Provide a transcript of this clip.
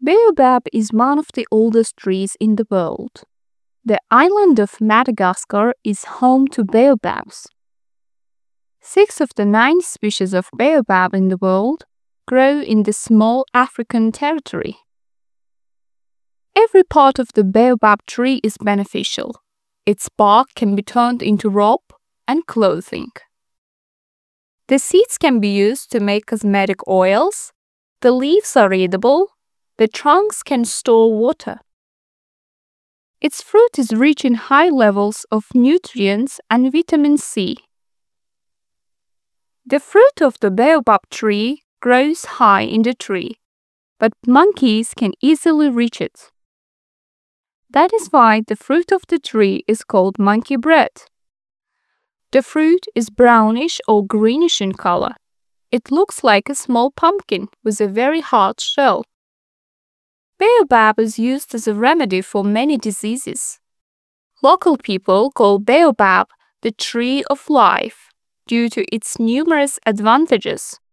Baobab is one of the oldest trees in the world. The island of Madagascar is home to baobabs. 6 of the 9 species of baobab in the world grow in the small African territory. Every part of the baobab tree is beneficial. Its bark can be turned into rope and clothing. The seeds can be used to make cosmetic oils, the leaves are edible, the trunks can store water. Its fruit is rich in high levels of nutrients and vitamin C. The fruit of the baobab tree grows high in the tree, but monkeys can easily reach it. That is why the fruit of the tree is called monkey bread. The fruit is brownish or greenish in color. It looks like a small pumpkin with a very hard shell. Baobab is used as a remedy for many diseases. Local people call baobab the tree of life due to its numerous advantages.